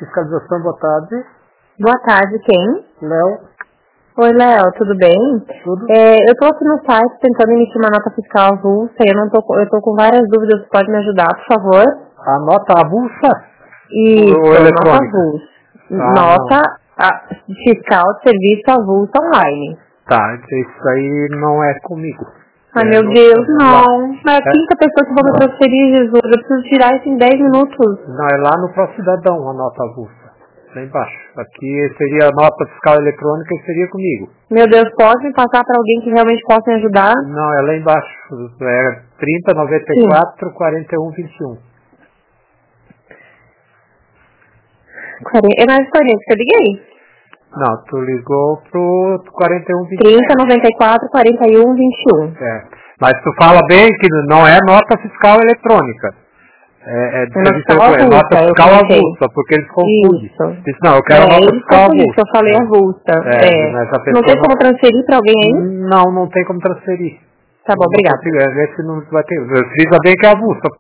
Fiscalização, boa tarde. Boa tarde, quem? Léo. Oi, Léo, tudo bem? Tudo. Eu tô aqui no site tentando emitir uma nota fiscal avulsa e eu tô com várias dúvidas, você pode me ajudar, por favor? A nota avulsa? Isso, Ou eletrônica? nota avulsa. Fiscal de serviço avulsa online. Tá, isso aí não é comigo. Ai, meu Deus, não. É a quinta pessoa que vou me transferir, Jesus. Eu preciso tirar isso em 10 minutos. Não, é lá no Procidadão a nota avulsa. Lá embaixo. Aqui seria a nota fiscal eletrônica e seria comigo. Meu Deus, pode me passar para alguém que realmente possa me ajudar? Não, é lá embaixo. É 30 94 41 21. É mais diferente que eu liguei. Não, tu ligou pro 41 21. 30 94 41 21. É. Mas tu fala bem que não é nota fiscal eletrônica. É nota fiscal avulsa, porque eles confundem. Isso. Diz, não, eu quero nota fiscal avulsa. Isso, eu falei avulsa. Não tem como transferir para alguém aí? Não tem como transferir. Tá bom, obrigada. Esse não vai ter. Frisa bem que é avulsa.